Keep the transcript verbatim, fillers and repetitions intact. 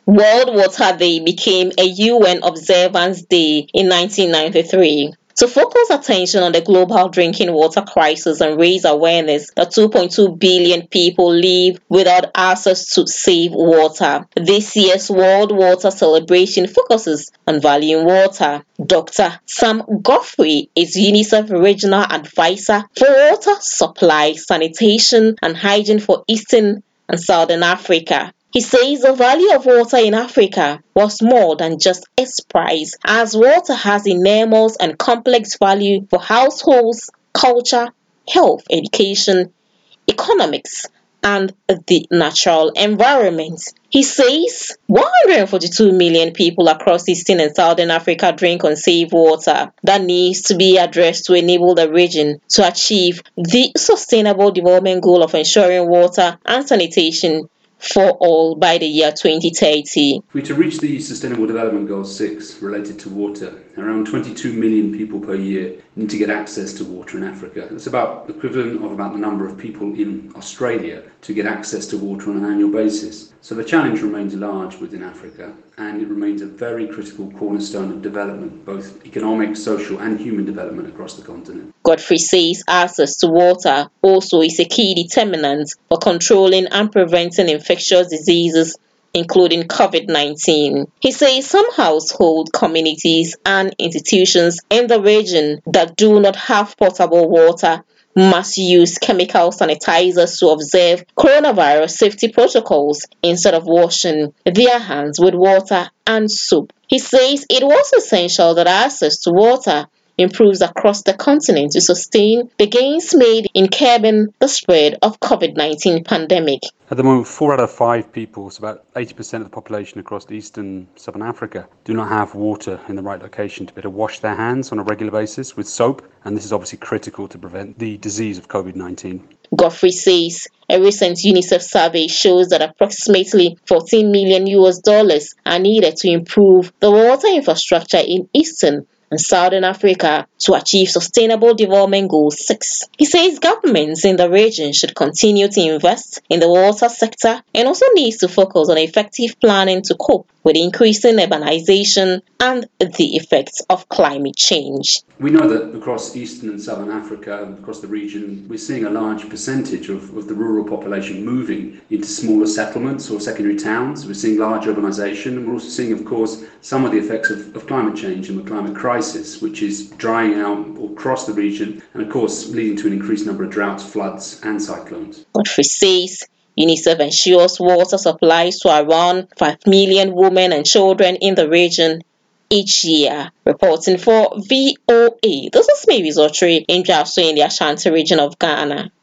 World Water Day became a U N Observance Day in nineteen ninety-three to focus attention on the global drinking water crisis and raise awareness that two point two billion people live without access to safe water. This year's World Water Celebration focuses on valuing water. Doctor Sam Godfrey is UNICEF Regional Advisor for Water Supply, Sanitation and Hygiene for Eastern and Southern Africa. He says the value of water in Africa was more than just its price, as water has enormous and complex value for households, culture, health, education, economics, and the natural environment. He says one hundred forty-two million people across Eastern and Southern Africa drink unsafe water that needs to be addressed to enable the region to achieve the Sustainable Development Goal of ensuring water and sanitation for all by the year twenty thirty. We to reach the Sustainable Development Goal six related to water, around twenty-two million people per year need to get access to water in Africa. That's about equivalent of about the number of people in Australia to get access to water on an annual basis. So the challenge remains large within Africa, and it remains a very critical cornerstone of development, both economic, social and human development across the continent. Godfrey says access to water also is a key determinant for controlling and preventing infectious diseases, including COVID nineteen. He says some household, communities and institutions in the region that do not have potable water must use chemical sanitizers to observe coronavirus safety protocols instead of washing their hands with water and soap. He says it was essential that access to water improves across the continent to sustain the gains made in curbing the spread of COVID nineteen pandemic. At the moment, four out of five people, so about eighty percent of the population across Eastern Southern Africa, do not have water in the right location to be able to wash their hands on a regular basis with soap, and this is obviously critical to prevent the disease of COVID nineteen. Godfrey says a recent UNICEF survey shows that approximately fourteen million U S dollars are needed to improve the water infrastructure in Eastern and Southern Africa to achieve Sustainable Development Goal six. He says governments in the region should continue to invest in the water sector and also needs to focus on effective planning to cope with increasing urbanization and the effects of climate change. We know that across Eastern and Southern Africa, across the region, we're seeing a large percentage of, of the rural population moving into smaller settlements or secondary towns. We're seeing large urbanization, and we're also seeing, of course, some of the effects of, of climate change and the climate crisis, which is drying out across the region and, of course, leading to an increased number of droughts, floods and cyclones. Godfrey says UNICEF ensures water supplies to around five million women and children in the region each year. Reporting for V O A, this is Mavis Otri in Jaso in the Ashanti region of Ghana.